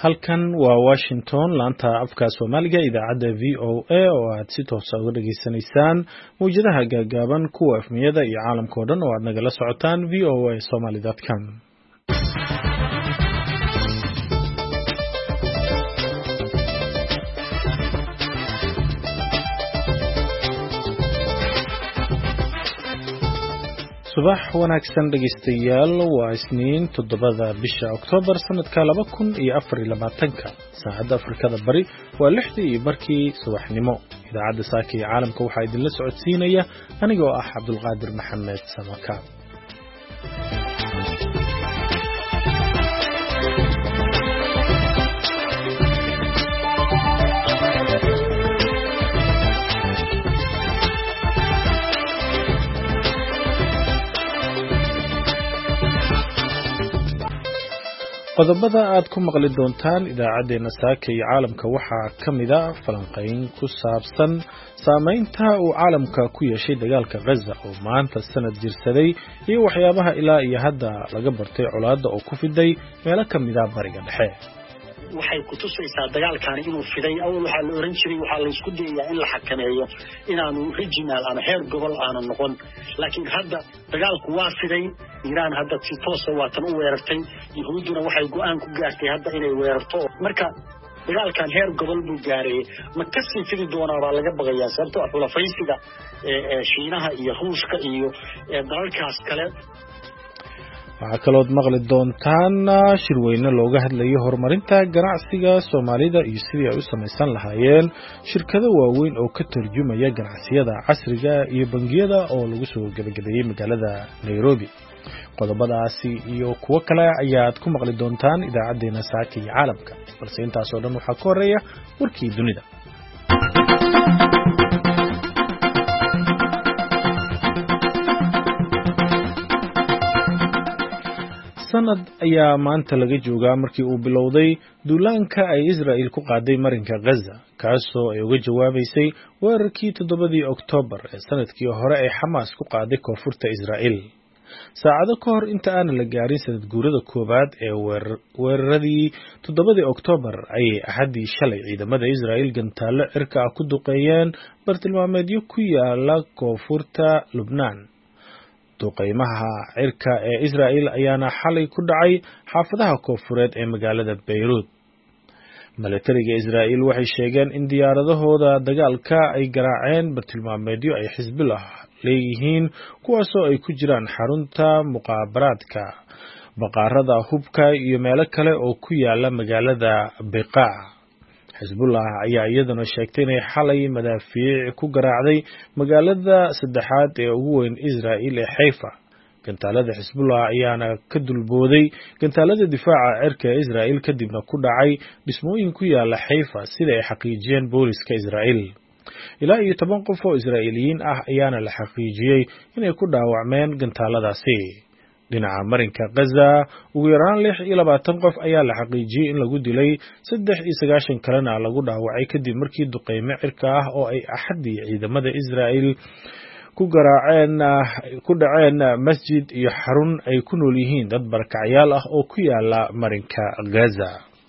halkan waa Washington laanta afka Soomaaliga idaacada VOA oo aad si toos ah uga dhageysanaysaan muujadaha gaagaaban kuwa afmiyada iyo caalamka oo dhan oo aad nagala socotaan voasomali.com. subax wanaagsan dhageystayaal waa Isniin 7 bisha Oktoobar sanadka 2024 saacada Afrikada Bari waa 6:00 subaxnimo idaacada saaka ee caalamka waxa idin la socodsiinaya anigoo ah Cabdulqaadir Maxamed Samaka. qodobada aad ku maqli doontaan idaacadeena saaka iyo caalamka waxaa kamid ah falanqeyn ku saabsan saameynta uu caalamka ku yeeshay dagaalka Gaza oo maanta sanad jirsaday iyo waxyaabaha ilaa iyo hadda laga bartay colaadda oo ku fiday meelo kamid ah bariga dhexe. waxay ku tusaysaa dagaalkan inuu fiday awal waxa la oran jiray waxa la isku dayaa in la xakameeyo inaanu regional ama heer gobol aanu noqon laakiin hadda dagaalku waa fiday Iran hadda si toos ah waatan u weerartay Yahuuduna waxay go'aan ku gaartay hadda inay weerarto marka dagaalkan heer gobol buu gaaray ma ka sii fidi doonaa baa laga baqayaa sababtoo ah xulafaysiga Shiinaha iyo Ruushka iyo dalalkaas kale. waxaa kalood maqli doontaan shirweyne looga hadlayo horumarinta ganacsiga Soomaalida iyo sidii ay u samaysan lahaayeen shirkado waaweyn oo ka tarjumaya ganacsiyada casriga iyo bangiyada oo lagu soo gabagabeeyay magaalada Nairobi. qodobadaasi iyo kuwa kale ayaad ku maqli doontaan idaacadeena saaka iyo caalamka balse intaas oo dhan waxaa ka horeeya warkii dunida. sanad ayaa maanta laga joogaa markii uu bilowday duulaanka ay Israel ku qaaday marinka Gaza kaasoo ay uga jawaabaysay weerarkii 7 Oktoobar ee sanadkii hore ay Xamaas ku qaaday koonfurta Israel. saacado ka hor inta aan la gaarin sanad guurada koobaad ee weeraradii 7 Oktoobar ay ahadii shalay ciidamada Israel gantaalo cirka ah ku duqeeyeen bartilmaameedyo ku yaala koonfurta Lubnaan. duqeymaha cirka ee Israel ayaana xalay ku dhacay xaafadaha koonfureed ee magaalada Beirut. militariga Israel waxay sheegeen in diyaaradahooda dagaalka ay garaaceen bartilmaameedyo ay Xisbullah leeyihiin kuwaasoo ay ku jiraan xarunta muqaabaraadka baqaarada hubka iyo meelo kale oo ku yaala magaalada Beqaa. Xisbullah ayaa iyaduna sheegtay inay xalay madaafiic ku garaacday magaalada saddexaad ee ugu weyn Israel ee Haifa. gantaalada Xisbullah ayaana ka dulbooday gantaalada difaaca cirka ee Israel kadibna ku dhacay dhismooyin ku yaala Haifa sida ay xaqiijiyeen booliska Israel. ilaa iyo 10 qof oo Israa'iiliyiin ah ayaana la xaqiijiyay inay ku dhaawacmeen gantaaladaasi. dhinaca marinka Gaza ugu yaraan 26 qof ayaa la xaqiijiyay in lagu dilay 93 kalena lagu dhaawacay kadib markii duqeymo cirka ah oo ay axadii ciidamada Israel ku dhaceen masjid iyo xarun ay ku nool yihiin dad barakacayaal ah oo ku yaala marinka Gaza.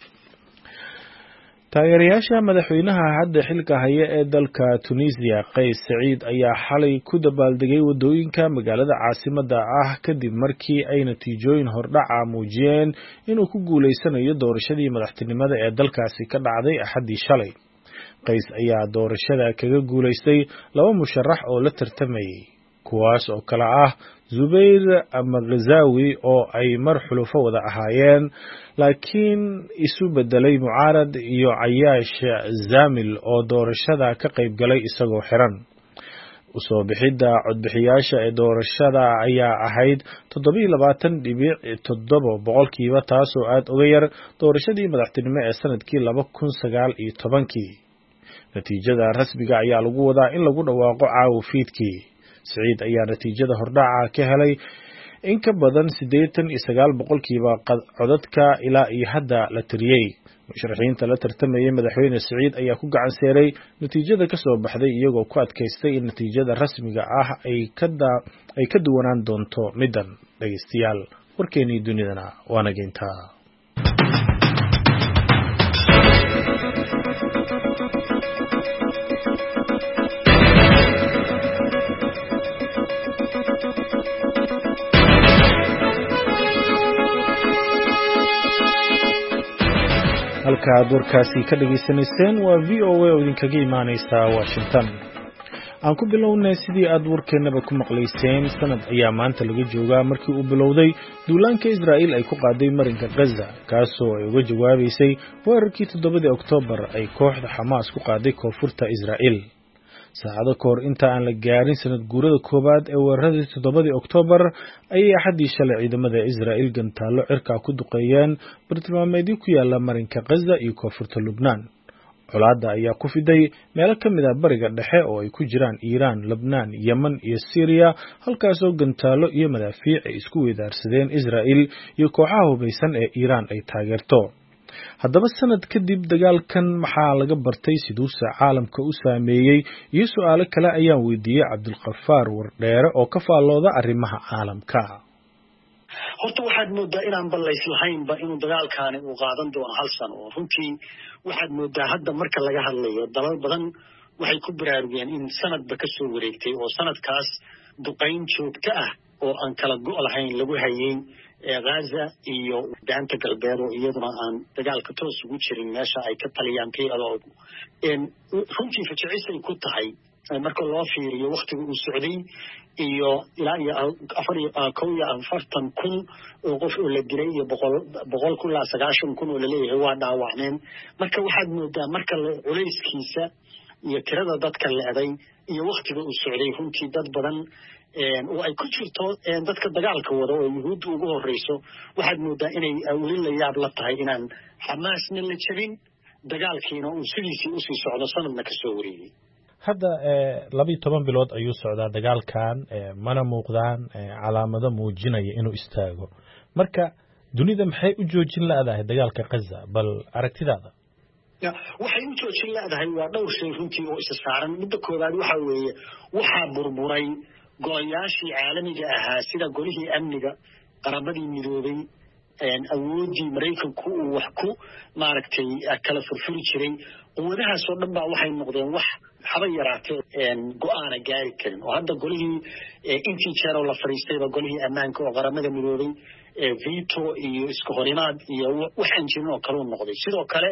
taageerayaasha madaxweynaha hadda xilka haya ee dalka Tunisia Qays Saciid ayaa xalay ku dabaaldegay wadooyinka magaalada caasimadda ah kadib markii ay natiijooyin hordhac ah muujiyeen inuu ku guuleysanayo doorashadii madaxtinimada ee dalkaasi ka dhacday axadii shalay. Qays ayaa doorashada kaga guuleystay 2 musharax oo la tartamayay kuwaas oo kala ah Zubair Maghazawi oo ay mar xulufo wada ahaayeen laakiin isu bedelay mucaarad iyo Ayash Zamil oo doorashada ka qayb galay isagoo xiran. usoo bixida codbixiyaasha ee doorashada ayaa ahayd 27.7% taasoo aad uga yar doorashadii madaxtinimo ee sanadkii 2019. natiijada rasmiga ayaa lagu wadaa in lagu dhawaaqo caawa fiidkii. Saciid ayaa natiijada hordhaca ka helay in ka badan 89% codadka ilaa iyo hadda la tiriyay. musharaxiinta la tartamayay madaxweyne Saciid ayaa ku gacan seeray natiijada ka soo baxday iyagoo ku adkaystay in natiijada rasmiga ah ay ka duwanaan doonto midan. dhageystayaal warkeenii dunidana waana geyntaa. halka aad warkaasi ka dhageysanayseen waa VOA oo idinkaga imaaneysa Washington. aan ku bilownay sidii aad warkeenaba ku maqlayseen sanad ayaa maanta laga joogaa markii uu bilowday duulaanka Israa'iil ay ku qaaday marinka Gaza kaasoo ay uga jawaabaysay weerarkii 7 Oktoobar ay kooxda Xamaas ku qaaday koonfurta Israa'iil. saacado kahor inta aan la gaarin sanad guurada koobaad ee weeraradii 7 Oktoobar ayay axadii shalay ciidamada Israa'iil gantaalo cirka ku duqeeyeen bartilmaameedyo ku yaala marinka Gaza iyo koonfurta Lubnaan. colaadda ayaa ku fiday meelo ka mid ah bariga dhexe oo ay ku jiraan Iiraan, Lebanon, Yemen iyo Syria halkaasoo gantaalo iyo madaafiic ay isku weedaarsadeen Israa'iil iyo kooxaha hubeysan ee Iiraan ay taageerto. haddaba sanad kadib dagaalkan maxaa laga bartay siduusa caalamka u saameeyey iyo su'aalo kale ayaan weydiiyey Cabdulqafaar Wardheere oo ka faallooda arrimaha caalamka. horta waxaad moodaa inaan ballays lahaynba inuu dagaalkaani uu qaadan doono hal sano oo runtii waxaad moodaa hadda marka laga hadlayo dalal badan waxay ku baraarugeen in sanadba ka soo wareegtay oo sanadkaas duqayn joogto ah oo aan kala go' lahayn lagu hayay Gaza iyo daanta galbeed oo iyaduna aan dagaalka toos ugu jirin meesha ay ka taliyaan qiyaadoodu runtii fajacisay ku tahay marka loo fiiriyo waqtiga uu socday iyo ilaa iyo 41,000 oo qof oo la dilay iyo 190,000 oo la leeyahay waa dhaawacneen. marka waxaad moodaa marka culayskiisa iyo tirada dadka leeday iyo waqtiga uu socday runtii dad badan oo ay ku jirto dadka dagaalka wada oo yuhuudda ugu horeyso waxaad moodaa inay weli la yaab la tahay inaan Xamaasna la jabin dagaalkiina uu sidiisii u sii socdo sanadna ka soo wareegay. hadda 12 bilood ayuu socdaa dagaalkan mana muuqdaan calaamado muujinaya inuu istaago. marka dunida maxay u joojin laadahay dagaalka Gaza bal aragtidaada? waxay u joojin laadahay waa dhowr shay runtii oo isa saaran. midda koowaad waxa weeye waxaa burburay golayaashii caalamiga ahaa sida golihii amniga qarammadii midoobay awoodii Mareykanku uu wax ku maaragtay kala furfuri jiray quwadahaas oo dhan baa waxay noqdeen wax haba yaraatee go'aana gaari karin oo hadda golihii intii jeer oo la fariistayba golihii ammaanka oo qaramada midoobay veto iyo isku horimaad iyo waxaan jirin oo kale u noqday. sidoo kale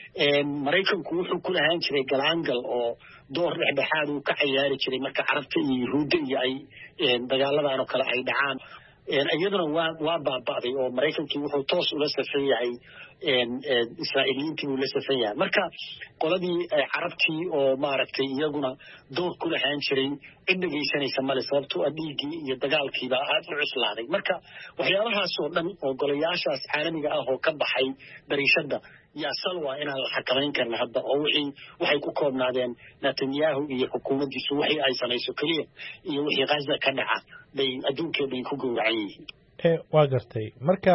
Mareykanku wuxuu ku lahaan jiray galaangal oo door dhexdhexaad uu ka ciyaari jiray marka carabta iyo yuhuudda iyo ay dagaaladan oo kale ay dhacaan. iyaduna waa baaba'day oo Mareykankii wuxuu toos ula safan yahay Israa'iiliyiintii uu la safan yahay. marka qoladii carabtii oo maaragtay iyaguna door ku lahaan jiray cid dhageysanaysa male sababtoo ah dhiiggii iyo dagaalkiiba aad u cuslaaday. marka waxyaabahaas oo dhan oo golayaashaas caalamiga ah oo ka baxay dariishadda yaa salwa inaan la xakamayn karna hadda oo waxay ku koobnaadeen Netanyahu iyo xukuumaddiisu wixii ay samayso keliya iyo wixii Gaza ka dhaca bay adduunkeedii ku gowracan yihiin. waa gartay. marka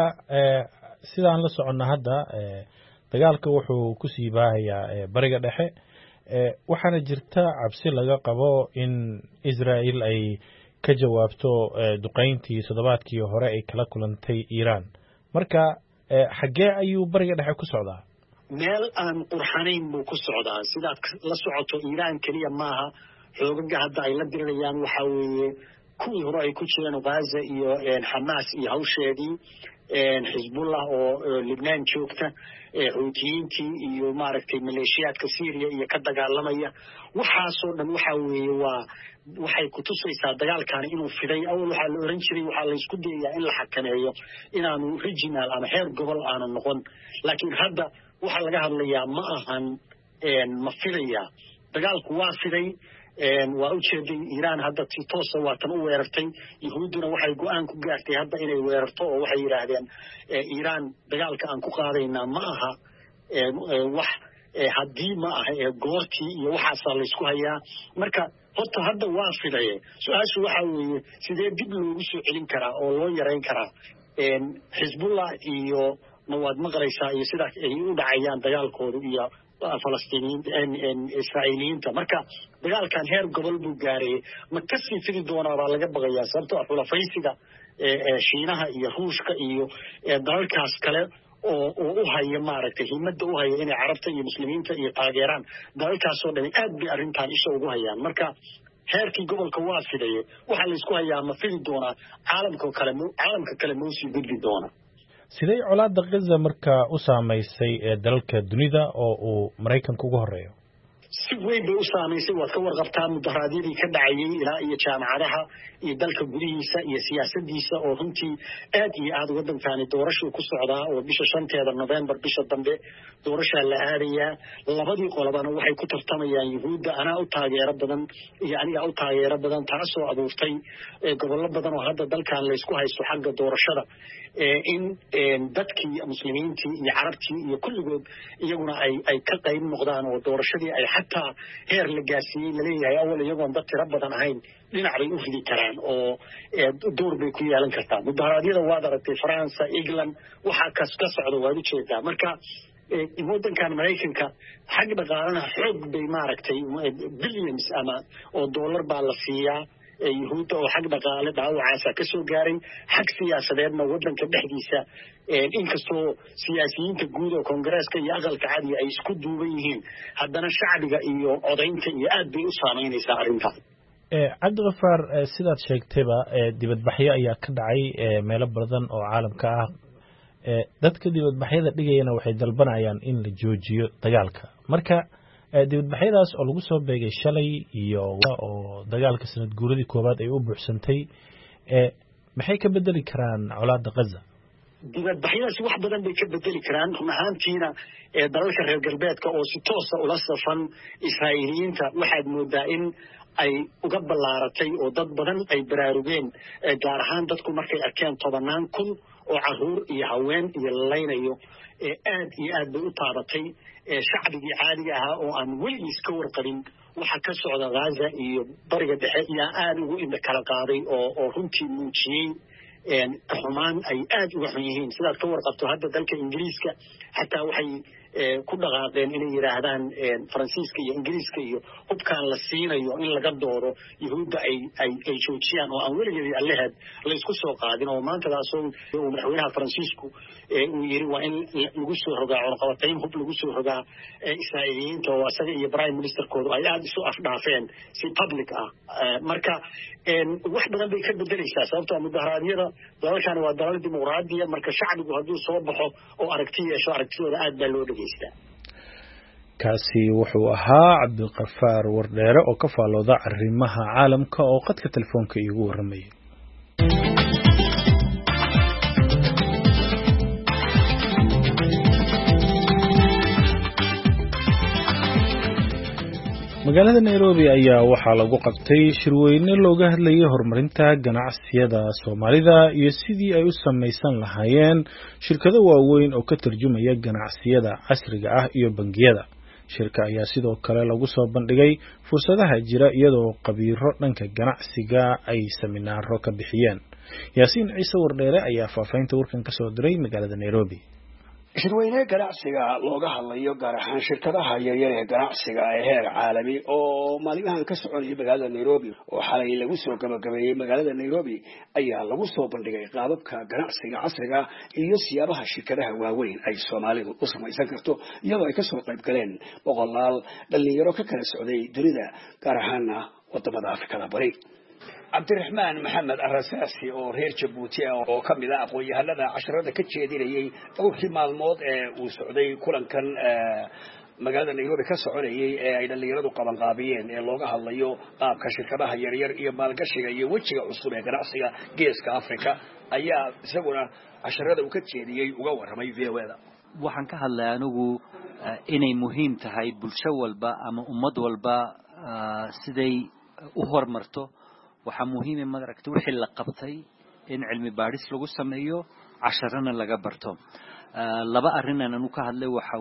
sidaan la soconna hadda dagaalka wuxuu ku sii baahayaa bariga dhexe waxaana jirta cabsi laga qabo in Israa'iil ay ka jawaabto duqayntii toddobaadkii hore ay kala kulantay Iiraan. marka xagee ayuu bariga dhexe ku socdaa? meel aan qurxanayn buu ku socdaa. sidaad la socoto Iiraan keliya maaha xoogaga hadda ay la dirirayaan waxaa weeye kuwii hore ay ku jireen Gaza iyo Xamaas iyo hawsheedii Xisbullah oo Lebanon joogta Xuutiyiintii iyo maaragtay maleeshiyaadka Syria iyo ka dagaalamaya waxaasoo dhan waxaa weeye waxay ku tusaysaa dagaalkaani inuu fiday. awal waxaa la oran jiray waxaa la isku dayayaa in la xakameeyo inaanu regional ama heer gobol aanu noqon laakiin hadda waxaa laga hadlayaa ma ahan ma fidaya. dagaalku waa fiday waa u jeeday Iiraan hadda si toos ah waa tan u weerartay. yuhuudduna waxay go'aan ku gaartay hadda inay weerarto oo waxay yiraahdeen Iiraan dagaalka aan ku qaadaynaa ma aha wax haddii ma aha goortii iyo waxaasaa la isku hayaa. marka horta hadda waa fidaye su-aashu waxaa weeye sidee dib loogu soo celin karaa oo loo yarayn karaa Xisbullah iyo mawaad maqlaysaa iyo sida ay u dhacayaan dagaalkoodu iyo Israa'iiliyiinta. marka dagaalkan heer gobol buu gaaray ma ka sii fidi doonaa baa laga baqayaa sababtoo ah xulafaysiga Shiinaha iyo Ruushka iyo dalalkaas kale oo u haya maaragtay himada u haya inay carabta iyo muslimiinta iyo taageeraan dalalkaasoo dhan aad bay arrintan isha ugu hayaan. marka heerkii gobolka waa fidaye waxaa la isku hayaa ma fidi doonaa caalamka kale ma usii gudbi doona. sidee colaadda Gaza markaa u saamaysay dalalka dunida oo uu Mareykanka ugu horeeyo? si weyn bay u saamaysay. waad ka warqabtaa mudaharaadyadii ka dhacayay ilaa iyo jaamacadaha iyo dalka gudihiisa iyo siyaasadiisa oo runtii aad iyo aad waddankani doorasho ku socdaa oo bisha 5 November bisha dambe doorasho la aadayaa. labadii qolobana waxay ku tartamayaan Yuhuudda anaa u taageero badan iyo aniga u taageero badan taasoo abuurtay gobollo badan oo hadda dalkan la isku haysto xagga doorashada in dadkii muslimiintii iyo carabtii iyo kulligood iyaguna ay ka qayb noqdaan oo doorashadii ay xataa heer la gaarsiiyey laleeyahay awal iyagoon dad tiro badan ahayn dhinac bay u ridi karaan oo door bay ku yeelan kartaa. mudaharaadyada waad aragtay France, England waxaa ka socda waad u jeedaa. marka waddankan Mareykanka xag dhaqaalana xoog bay maaragtay billions ama oo dollar baa la siiyaa Yuhuudda oo xag dhaqaale dhaawacaasa ka soo gaaray. xag siyaasadeedna waddanka dhexdiisa inkastoo siyaasiyiinta guud oo Koongareeska iyo aqalka cadiga ay isku duuban yihiin haddana shacbiga iyo codaynta iyo aad bay u saameynaysaa arrintaas. Cabdiqafaar, sidaad sheegtayba dibadbaxyo ayaa ka dhacay meelo badan oo caalamka ah. dadka dibadbaxyada dhigayana waxay dalbanayaan in la joojiyo dagaalka. marka dibadbaxyadaas oo lagu soo beegay shalay iyo oo dagaalka sanad guuradii koobaad ay u buuxsantay maxay ka bedeli karaan colaadda Gaza? dibadbaxyadaas wax badan bay ka bedeli karaan run ahaantiina dalalka reer galbeedka oo si toosa ula safan Israa'iiliyiinta waxaad moodaa in ay uga ballaaratay oo dad badan ay baraarugeen gaar ahaan dadku markay arkeen 10,000 oo caruur iyo haween iyo laynayo aad iyo aad bay u taabatay shacbigii caadiga ahaa oo aan weligiis ka warqabin waxa ka socda Gaza iyo bariga dhexe iyo aad ugu indha kala qaaday oo runtii muujiyey xumaan ay aad uga xun yihiin. sidaad ka warqabto hadda dalka Ingiriiska xataa waxay ku dhaqaaqeen inay yiraahdaan Faransiiska iyo Ingiriiska iyo hubkaan la siinayo in laga doodo Yuhuudda ay joojiyaan oo aan weligeedii allaheed la isku soo qaadin. oo maanta taasoo madaxweynaha Faransiisku uu yiri waa in lagu soo rogaa cunaqabatayn hub lagu soo rogaa Israa'iiliyiinta oo asaga iyo Prime Ministerkoodu ay aad isu afdhaafeen si public ah. marka wax badan bay ka bedelaysaa sababtoo mudaharaadyada dalalkan waa dalal dimuqraadiya. marka shacbigu hadduu soo baxo oo aragti yeesho aragtidooda aad baa loo dhageystaa. kaasi wuxuu ahaa Cabdiqafaar Wardheere oo ka faalooda arrimaha caalamka oo qadka telefoonka iigu warramayay. magaalada Nairobi ayaa waxaa lagu qabtay shirweyne looga hadlayay horumarinta ganacsiyada Soomaalida iyo sidii ay u samaysan lahaayeen shirkado waaweyn oo ka tarjumaya ganacsiyada casriga ah iyo bangiyada. shirka ayaa sidoo kale lagu soo bandhigay fursadaha jira iyadoo qabiiro dhanka ganacsiga ay seminaaro ka bixiyeen. Yaasiin Ciise Wardheere ayaa faafaynta warkan ka soo diray magaalada Nairobi. shirweyne ganacsiga looga hadlayo gaar ahaan shirkadaha yaryar ee ganacsiga ee heer caalami oo maalmahan ka soconaya magaalada Nairobi oo xalay lagu soo gabagabeeyay magaalada Nairobi ayaa lagu soo bandhigay qaababka ganacsiga casriga iyo siyaabaha shirkadaha waaweyn ay Soomaalidu u samaysan karto iyadoo ay ka soo qayb galeen boqolaal dhalinyaro ka kala socday dunida gaar ahaan wadamada Afrikada bari. Cabdiraxmaan Maxamed Arrasaasi oo reer Jabuuti oo ka mid ah aqoon-yahanada casharada ka jeedinayay dhowrkii maalmood ee uu socday kulankan magaalada Nairobi ka soconayay ee ay dhalinyaradu qaban qaabiyeen ee looga hadlayo qaabka shirkadaha yaryar iyo maalgashiga iyo wajiga cusub ee ganacsiga geeska Afrika ayaa isaguna casharada uu ka jeediyay uga warramay VOAda. waxaan ka hadlay anigu inay muhiim tahay bulsho walba ama ummad walba siday u hormarto. waxaa muhiim ah madaragtay wixii la qabtay in cilmi baadhis lagu sameeyo casharana laga barto. laba arrin aan ka hadlay waxa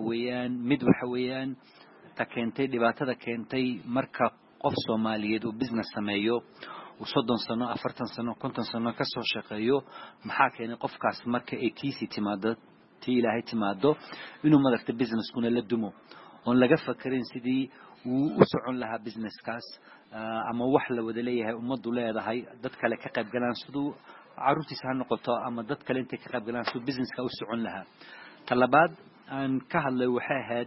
weeyaan ta keentay dhibaatada keentay marka qof Soomaaliyeed uu business sameeyo uu 30 sano 40 sano 50 sano ka soo shaqeeyo maxaa keenay qofkaas marka ay tiisi timaado ilaahay timaado inuu madaragtay business kuna la dumo oo laga fakirin sidii uu u socon lahaa business kaas ama wax la wada leeyahay ummadu leedahay dad kale ka qayb galaan sidoo caruurtiisa ha noqoto ama dad kale inta ka qayb galaan sidoo business ka u socon lahaa. talabaad aan ka hadlay waxay ahayd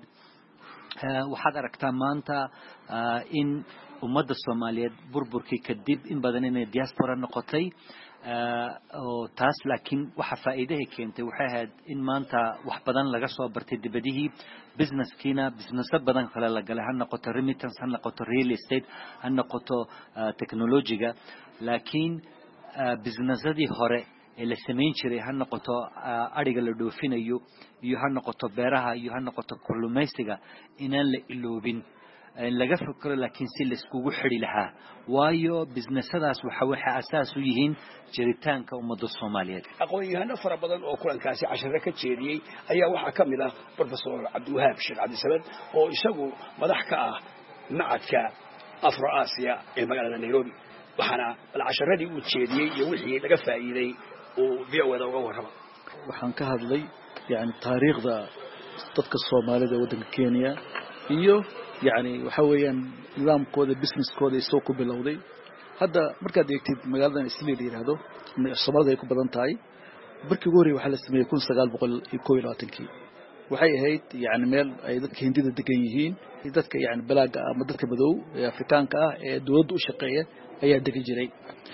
waxaad aragtaa maanta in ummadda Soomaaliyeed burburkii kadib in badan inay diaspora noqotay oo taas laakiin waxa faa'iido keentay waxay ahayd in maanta wax badan laga soo bartay dibadihii business badan kale la galay ha noqoto remittance ha noqoto real estate ha noqoto technology-ga laakiin businessadii hore ee la sameyn jiray ha noqoto ariga la dhoofinayo iyo ha noqoto beeraha iyo ha noqoto kalluumaysiga inaan la iloobin laga fikiro laakiin si la iskugu xiri lahaa waayo businessadaas waxa asaas u yihiin jiritaanka ummadda Soomaaliyeed aqoon-yahano fara badan oo kulankaasi casharo ka jeediyay ayaa waxa kamid ah Professor Cabdiwahaab Sheekh Cabdisamed oo isagu madax ka ah macadka Afro-Aasiya ee magaalada Nairobi waxaana casharadii uu jeediyay iyo wixii laga faa'iiday oo VOAda uga warrama waxaan ka hadlay yani taariikhda dadka Soomaalida waddanka Kenya iyo يعني وحويان نظام كود business كود يسوق باللودي هذا مركز يكتب مجالنا إسلامي هذا من الصومال يكون بدن تاي بركي جوري وحلا استمي يكون سجال بقول يكوي لاتنكي وحي هيت يعني مال أيضا كهندي الدقيقين أيضا يعني بلاج مدة كبدو أفريقيا كدود وشقية أي دقيقين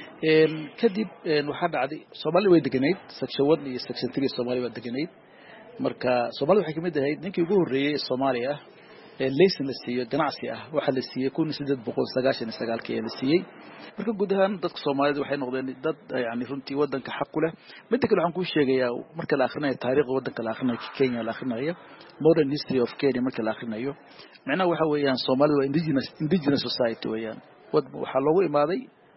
كدب وحنا عادي صومالي ويدقنيت سكشوان يسكشن تري صومالي ويدقنيت مركز صومالي وحكي مده هيت نكي جوري الصومالية ليس نسيه جناعسي واحد نسيه يكون سدد بقول سجال كي نسيه marka guud ahaan dadka Soomaaliyeed waxay noqdeen dad yani runtii wadanka xaq u leh mid kale waxaan ku sheegayaa marka la akhrinayo taariikhda wadanka la akhrinayo Kenya la akhrinayo modern history of Kenya marka la akhrinayo macnaheedu waxa weeyaan Soomaalidu waa indigenous society weeyaan waxa loogu imaaday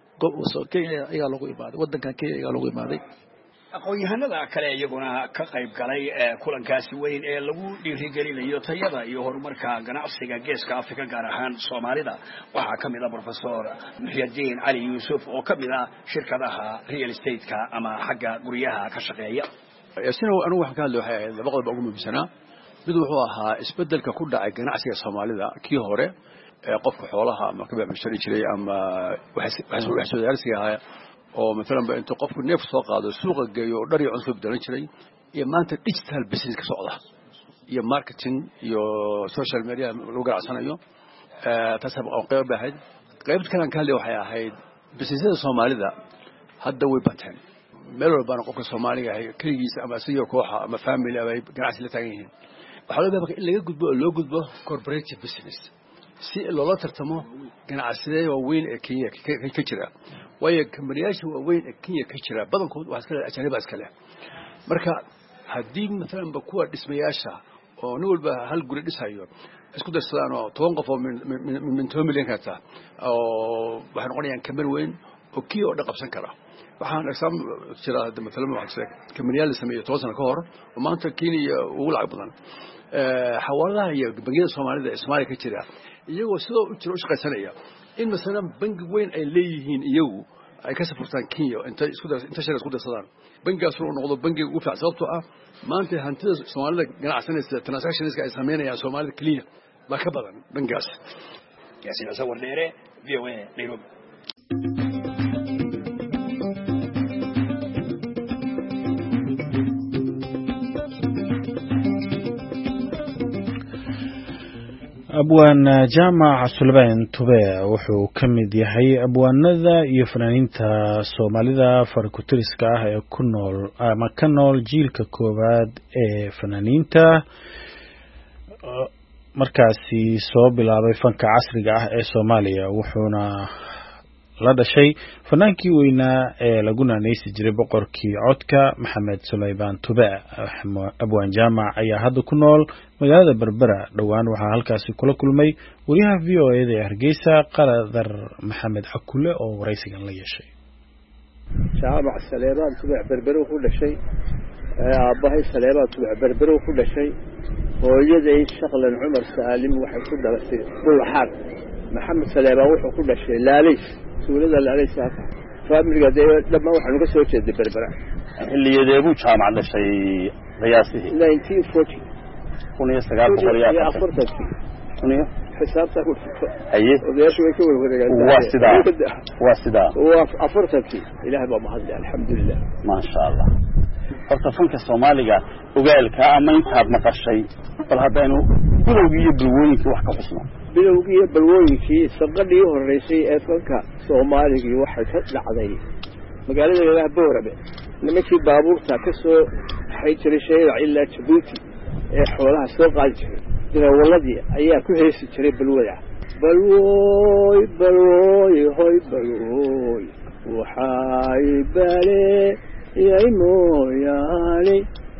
Kenya ayaa loogu imaaday wadankan Kenya ayaa loogu imaaday aqoon-yahanada kale iyaguna ka qayb galay kulankaasi weyn ee lagu dhiirigelinayo tayada iyo horumarka ganacsiga geeska Afrika gaar ahaan Soomaalida waxa kamid ah Professor Muxyidiin Ali Yusuf oo kamid ah shirkadaha real estate-ka ama xagga guryaha ka shaqeeya yasina anu wax ka hadlay laba qodob ugu muhiimsana mid wuxuu ahaa isbedelka ku dhacay ganacsiga Soomaalida kii hore qofka xoolaha ama ka bixin jiray ama wax soo yarsiga oo مثلا انت qofku neef soo qaado suuqa geeyo dhar iyo cunto bedelan jiray iyo maanta digital business ka socda iyo marketing iyo social media lagu ganacsanayo tasab oo qayb ahayd qaybta kale ka hadlay waxay ahayd businesska Soomaalida hadda way bateen meel walba qofka Soomaaliga ah kaligiisa ama asiyo kooxa ama family ay ganacsi la taagan yihiin waxa laga yaabaa in laga gudbo loo gudbo corporate business si loola tartamo ganacsiga weyn ee Kenya ka jira way kamariyaasha weyn ee Kenya ka jira badankood waxa kale ajnabi iskale marka hadii mesela kuwa dhismayaasha oo nin walba hal guri dhisayo isku darsadaan oo 10 qof oo min 2 milyan ka taa oo waxaan noqonayaan kamar weyn oo kiyo dhaqabsan kara waxaan exam jira mesela waxa kamariyaal sameeyo 10 sano ka hor oo maanta Kenya ugu lacag badan xawalaha iyo bangiyada Soomaalida Soomaaliya ka jira iyagoo sidoo u jiro shaqaysanaya in mesela bangi weyn ay leeyihiin iyagu ay ka safartaan Kenya inta shaqo isku darsadaan bangigaas uu noqdo bangiga ugu fiican sababtoo ah maanta hantida Soomaalida ganacsanaysa transactions ay sameynayaan Soomaalida kaliya ba ka badan bangigaas yaasina sawir dheere VOA Nairobi abwaan jaamac Sulbaan Tube wuxuu kamid yahay abwaanada iyo fanaaniinta Soomaalida farkutiriska ah ee ku nool ama ka nool jiilka koobaad ee fanaaniinta markaasi soo bilaabay fanka casriga ah ee Soomaaliya wuxuuna la dhashay fanaankii weynaa ee lagu naanaysi jiray boqorkii codka Maxamed Sulbaan Tube abwaan jaamac ayaa hadda ku nool magaalada Berbera dhawaan waxa halkaasi kula kulmay wariyaha VOA-da ee Hargeysa Qaladar Maxamed Xakule oo waraysigan la yeeshay jaamac Sulbaan Tube Berbera ku dhashay aabahay Sulbaan Tube Berbera ku dhashay hooyaday Shaqlan Umar Saalim waxay ku dhalashay Bulxaad Maxamed Sulbaan wuxuu ku dhashay Laaliis suulada Laaliis family-ga dhammaan waxaan ka soo jeeday Berbera xilliyeedee buu jaamac dhashay qiyaastii 1940 حسابته أيه وديش ويكون واسدا وأفرتك إله بابا هذا الحمد لله ما شاء الله أرتفنك الصومالية وقالك أما أنت هذا مقشي فالهذانو بلوغية بالوينك وحكا حسنا بلوغية بالوينك سبقل ليه الرئيسي أفنك صومالي وحكا لعضي magaalada ilaa Boorame nimankii baabuurta ka soo xay jiray shayda ilaa Djibouti ee xoolaha soo qaadi jiray darawalladii ayaa ku heesi jiray balwada balwooy hoy balwooy waxay bale yay mooyaane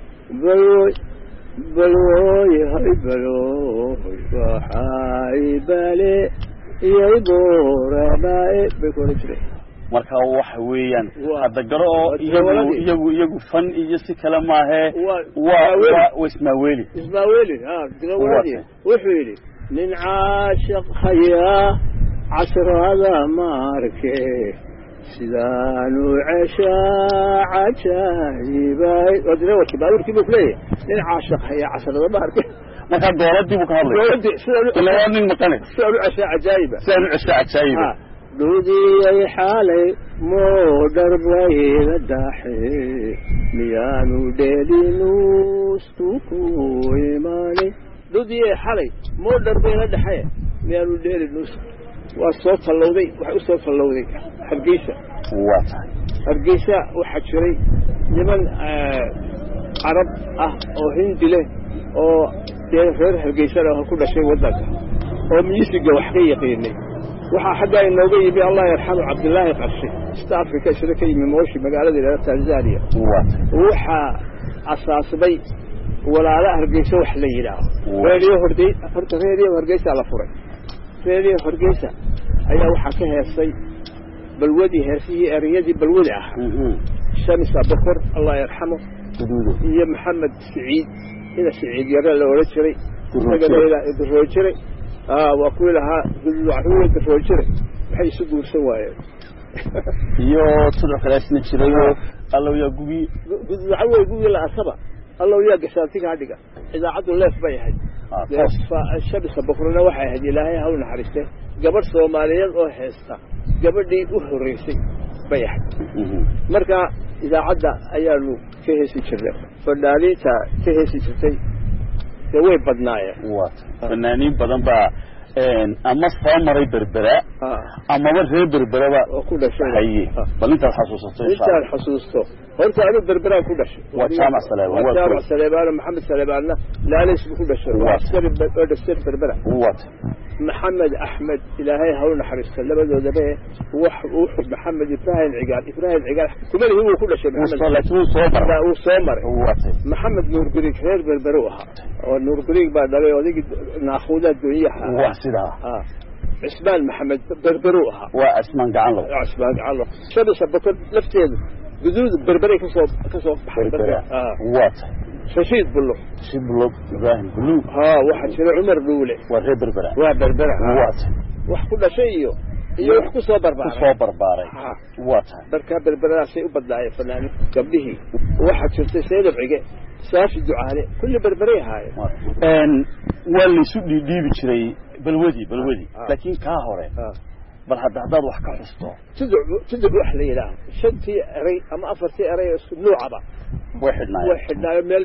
balwooy hoy balwooy waxay bale yay booranae bay ku jiray marka waxa weeyaan hada garo oo iyagu fan iyo si kala ma aha waa Ismaaweeli darawalladii wuxuu yidhi nin caashiq haya casrada maarke sidaanu ceshaa cajaa'ibay wadrawati baaburkii buu leeyahay nin caashiq haya casrada maarke marka dooladii buu ka hadlay sidaanu nin maqane sidaanu ceshaa cajaa'iba dudiyay xalay moo dharbayda daxee miyaanu dheelinuustu ku imaanay dudiyay xalay moo dharbayda daxee miyaanu dheelinuustu waa soo tallowday waxay u soo tallowday Hargeysa Hargeysa waxaa jiray niman carab ah oo hindi leh oo reer Hargeysa ku dhashay waddanka oo miisiga wax ka yaqaanay waxaa xagga inooga yimi Allah yarxamo Cabdullaahi Qarshi East Africa sida ka yimi mooshi magaalada Tanzania waxa asaasay walaala Hargeysa wax la yiraahdo radio Hargeysa la furay radio Hargeysa ayaa waxa ka heesay balwadi heesii eriyadii balwadi ah Shamis Abukar Allah yarxamo iyo Maxamed Saciid ila Saciid yara la oran jiray magaalada idroo jiray وأقولها بالعروض الرجل بحيث يقول سوايا يو صدق لاسنا شريو الله يقوي بالعروض يقول لا أصبع الله يقى شاتيك هذيك إذا عدوا الله في بيحد فالشمس بكرنا واحد هدي لها هون حرسته قبل صوماليا أو حستا قبل دي أهريسي بيحد مركا إذا عدى أيانو كهسي شريو فالنالي كهسي شريو way badnaaya fanaaniin badan baa ama soo maray berbera ama reer berbera ku dhashay balinta xasuusto horta anu berbera ku dhashay waa jaamac Saleebaan Maxamed Saleebaan la isku ku dhashay waa sir berbera محمد أحمد إلهي هون حريص لبدو ذبه وحب محمد إبراهيم عقال كمان هو كل شيء محمد محمد نور قريق خير بالبروها ونور قريق بعد ذلك وديك ناخذها الدنيا وحسدها عثمان محمد بربروها وعثمان قعله شبه بكر لفتين جدود بربري كسوب بربرة ششيد بلو إبراهيم بلو واحد شنو عمر بولي وغير بربرة وبربرة وحكل شيء يحكوا صبر باري بركاب بربرة شيء وبدأ فلان قبله واحد شفت سيد بعجة ساف الدعاء كل بربرة هاي واللي سودي دي بشري بالودي لكن كاهورة بل هذا wax ka xusto sidoo wax la yiraahdo shantii aray ama afartii aray isku caba waxidna meel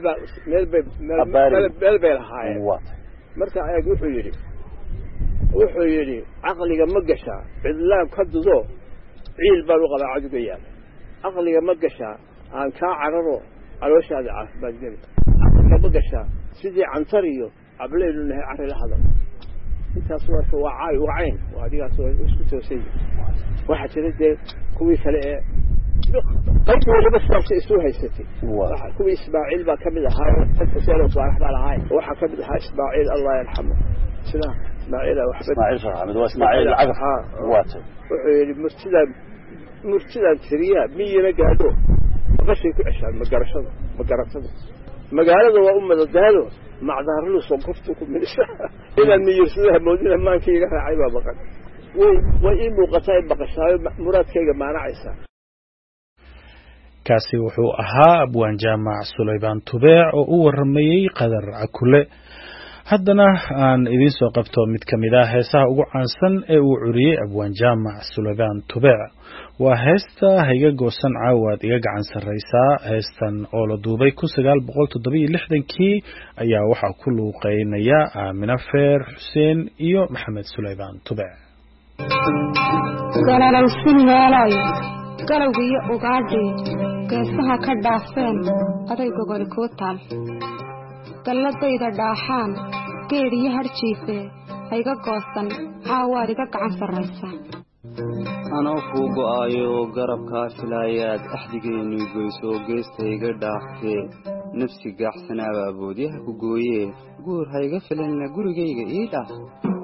bay lahaayeen marka ayagu wuxuu yiri aqliga ma gasha cidlaan ka dudo ciil baa u qaba cadugayaan aqliga ma gasha aan ka cararo calooshaada caafimaad gali aqliga ma gasha sidii cantariyo ableenu nahay carri la hadal intaas waa wacayn waa adigaas isku toosay waxa jiray kuwii kale ee qaybtii waliba saabta isu haysatay kuwii Ismaaciil baa kamid ahaa dadka soo saarax baa lahaay waxa kamid ahaa Ismaaciil Allah yarxamo sida Ismaaciil Ismaaciil Agaf wuxuu yiri murtidan tiriya miyina gaado qashay ku ceshaan magaratada magaalada waa ummada daado macdaar lu soo qoftu min ila miyirsidaha moodina maankayga raacay baa baqan way muuqatay baqashaayo muraadkayga maanacaysa kaasi wuxuu ahaa abwaan jaamac Sulaymaan Tubeec oo u waramayay Qadar Cakule haddana aan idin soo qabto mid kamid ah heesaha ugu caansan ee uu curiyay abwaan jaamac Sulaymaan Tubeec waa heesta hayga goosan caawad iga gacan sareysaa heestan oo la duubay 1967kii ayaa waxa ku luuqeynaya Aamina Feer Xuseen iyo Maxamed Sulaymaan Tubeec galowgiyo ugaadhi geesaha ka dhaafeen aday gogol ku taal galladayda dhaaxaan geed iyo harjiife hayga goosan caawaad iga gacan sarraysa anoo kuu go'aayo garabkaa filaayaad axdigeennu goyso geestayga dhaaftee nafsi gaaxsanaabaa boodyaha ku gooyee guur hayga filanna gurigayga ii dhaaf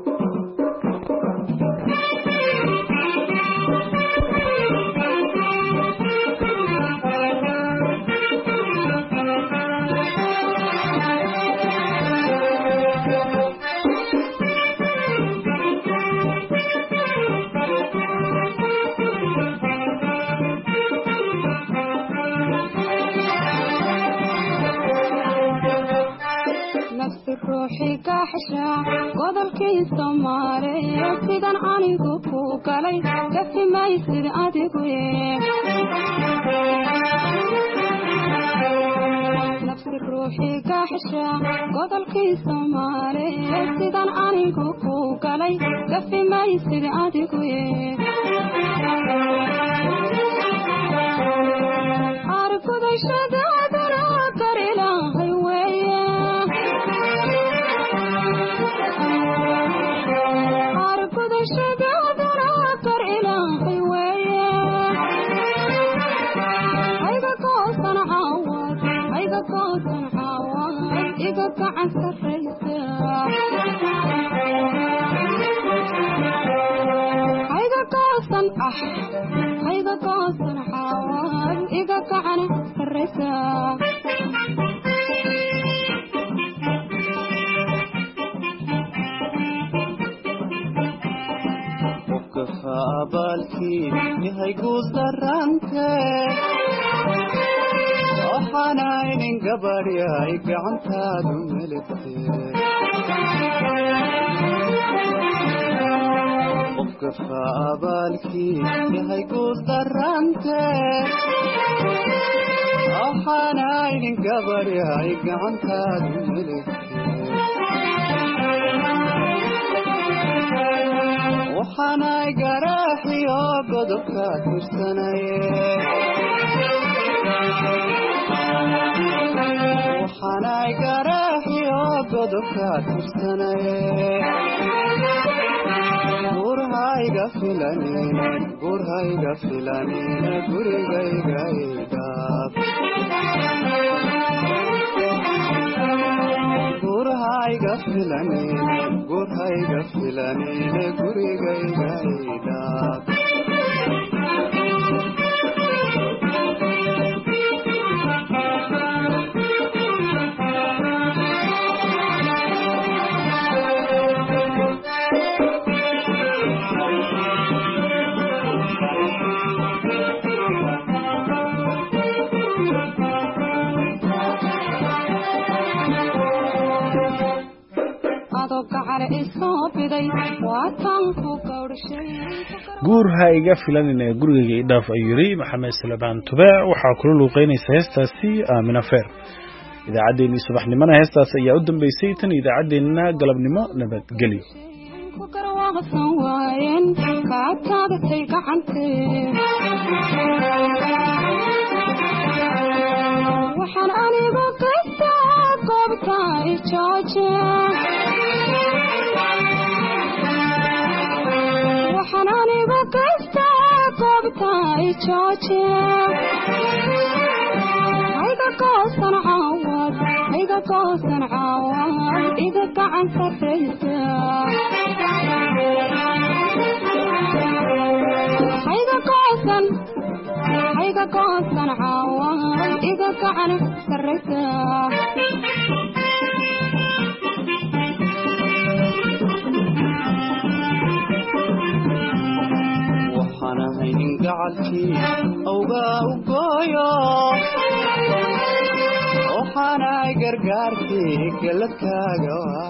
ruuxi gaxsha godolkii Soomaaliya sidan anigu ku galay kafimaysid adigu nafsi ruuxi gaxsha godolkii Soomaaliya sidan anigu ku galay kafimaysid adigu arkudashadadana karilahay weeye arkudashadadana karilahay weeye ayga goosan caawad iga gacan sarraysa ayga goosan caawad iga gacan sarraysa abaalkii yahay guuldarante waxaanaynin gabadhyay gacantaadu meligte qofka abaalkii yahay guuldarante waxaanaynin gabadhyay gacantaadu meligte waxaanay garaaxiyo godobka tirsanaye waxaanay garaaxiyo godobka tirsanaye gurhayga filanine gurigayga idhaaf gurhayga filanine gurigayga idhaaf guur ha iga filanina gurigayga idhaaf ayuu yiri maxamed salabaan tubaac waxaa kula luuqeynaysa heestaasi Aamina Feer idaacadeennii subaxnimada heestaas ayaa u dambeysay tan idaacadeennina galabnimo nabadgelyo waxaan anigu kastaa goobta ijaaja waxaan anigu kastaa goobta ijaaja ayga goosan caawad iga gacan sarraysa ayga goosan caawad iga gacan sarraysa waxaanahaynin gacalkii awgaa u gooyo waxaanay gargaarkii galadkaaga